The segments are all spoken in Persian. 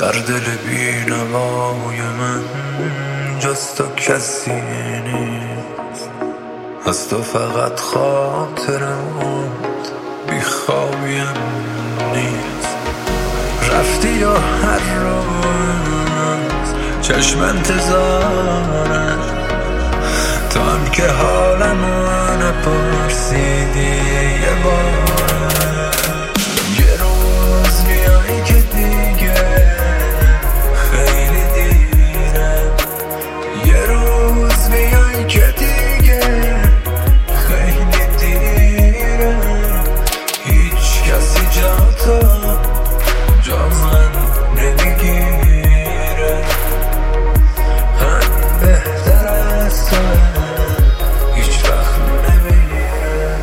در دل بی‌نوای من جز تو کسی نیست، از تو فقط خاطرم بیخوابیم نیست. رفتی یا هر روز چشم انتظاره، تو هم که حالمو نپرسیدی یه باره. یه روز میای که دیگه خیلی دیره، یه روز میای که دیگه خیلی دیره. هیچ کسی جا تو جا من نمیگیره، هم بهتر از تو هیچ وقت نمیگیره.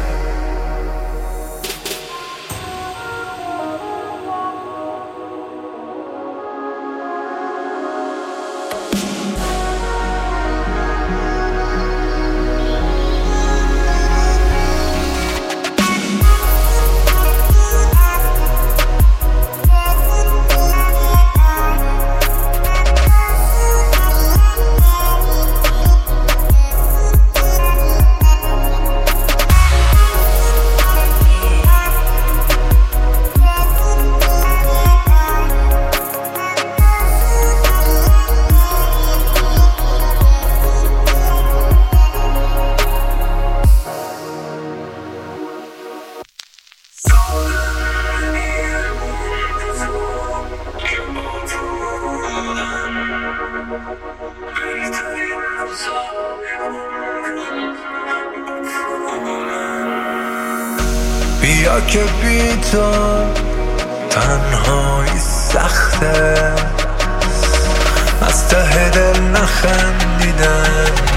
بیا که بی تو تنهایی سخته، از ته دل نخندیدن